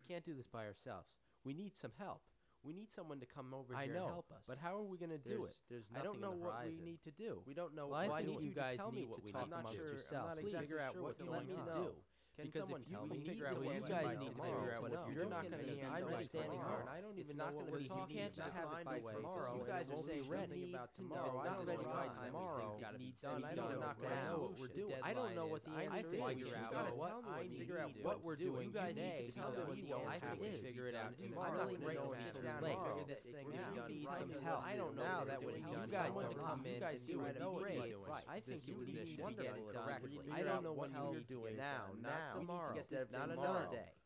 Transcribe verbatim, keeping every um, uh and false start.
can't do this by ourselves. We need some help. We need someone to come over I here know, and help us. but how are we going to do There's- it? there's I don't nothing know on the what we horizon. need to do. We don't know. Well, I why think do you guys tell me need what to we talk need to amongst do. yourselves. I'm not Please exactly figure out sure what what you you want want to to know. do. Can Because someone if tell you me? need Figure out someone what to you come guys by need to tomorrow, figure out what but you're you're doing not gonna today. answer I'm by not standing tomorrow, here, and I don't it's even not know what gonna we're be talking can't just about. have it by By tomorrow. tomorrow, You guys guys are are saying saying ready ready about to tomorrow. know. It's not It's ready not by right. tomorrow. Everything's gotta be Needs to done. be I done. don't I'm not know going to know what what we're the doing. I don't know what the deadline is. answer I think is. we You should got to go. tell me I what you figure out need. what What we're we're doing doing. You guys need today. to Tell tell me me what the don't answer have to is. figure it out I'm tomorrow. not We're going to gonna go sit sit down down and and figure figure this this thing thing out. out. You need Right. some Well, help. I don't know Now what that we're when doing. you You guys guys want don't to know. come You in guys to seem do to it know great. what you're doing. I think This it was you just need to wonderful get it done correctly. Figure I don't out know what what you you're need to doing get now, done. not Now, tomorrow. instead of Not tomorrow. another day.